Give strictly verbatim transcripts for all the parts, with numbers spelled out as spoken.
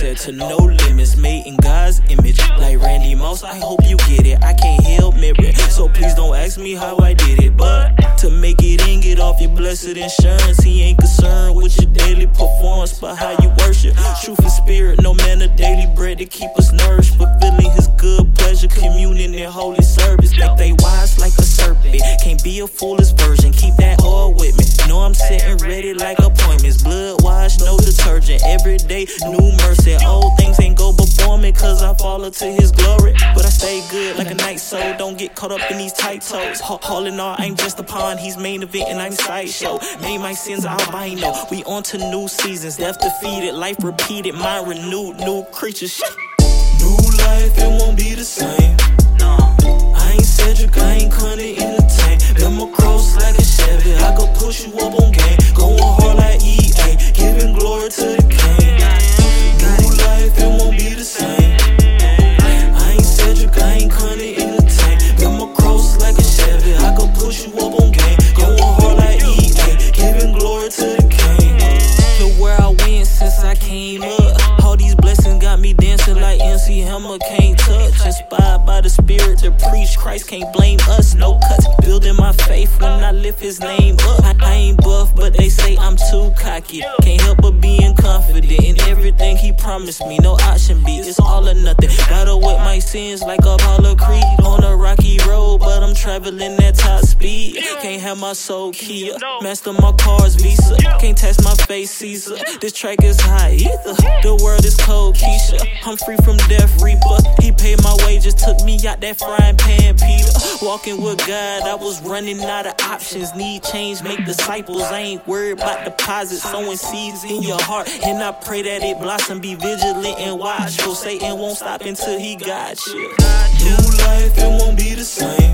set to no limits, made in God's image. Like Randy Moss, I hope you get it. I can't help mirror, so please don't ask me how I did it. But to make it in, get off your blessed insurance. He ain't concerned with your daily performance, but how you worship. Truth and spirit, no man of daily bread to keep us nourished. Fulfilling his good pleasure, communion in holy service. Think they wise like a serpent, can't be a foolish virgin. Keep that oil with me. Know I'm sitting ready like appointments. Blood wash, no detergent. Every day, new mercy. Old things ain't go before me, cause I fall into his glory. But I stay good like a night soul. Don't get caught up in these tight toes. All in all, I'm just a pawn. He's main event and I'm sideshow. Made my sins albino. We on to new seasons. Death defeated, life repeated. Mind renewed, new creatures. New life, it won't be the same. I ain't Cedric, I ain't Connie in the tank. Been my cross like a Chevy. I could push you up on game. Going hard like E A, giving glory to the King. New life, it won't be the same. I ain't Cedric, I ain't Connie in the tank. Been my cross like a Chevy. I could push you up on game. Going hard like E A, giving glory to the King. Look where I went since I came up. All these blessings got me dancing like M C Hammer can't touch. Inspired by the spirit to preach, Christ can't blame us. No cuts, building my faith when I lift his name up. I, I ain't buff, but they say I'm too cocky. Can't help but being confident in everything he promised me. No option B, it's all or nothing. Battle with my sins like Apollo Creed. On a rocky road, but I'm traveling at top speed. Can't have my soul Kia, master my car's Visa. Can't test my face Caesar. This track is high either. The world is cold Keisha. I'm free from death reaper. He paid my wages, took me out that frying pan Peter. Walking with God, I was running out of options. Need change, make disciples. I ain't worried about deposits. Sowing seeds in your heart, and I pray that it blossom. Be vigilant and watchful. Satan won't stop until he got you. New life, it won't be the same.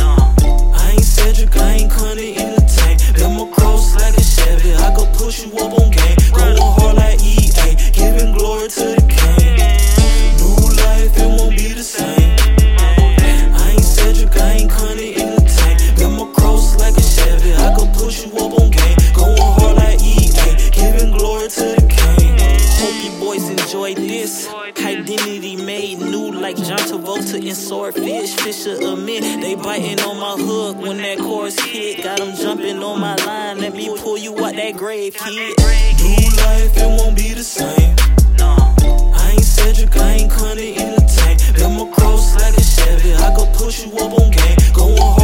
I ain't Cedric, I ain't Connie in the tank. Been my cross like a Chevy. I could push you up on game. Going hard like E A, giving glory to the King. New life, it won't be the same. I ain't Cedric, I ain't Connie in the tank. Been my cross like a Chevy. I could push you up on game. Going hard like E A, giving glory to the King. Hope you boys enjoyed this. Identity made new like John Travolta in Swordfish. Fisher admit they biting on my hook when that chorus hit. Got them jumping on my line. Let me pull you out that grave, kid. New life, it won't be the same. I ain't Cedric, I ain't Connie in the tank. Been my cross like a Chevy. I could push you up on game. Going hard.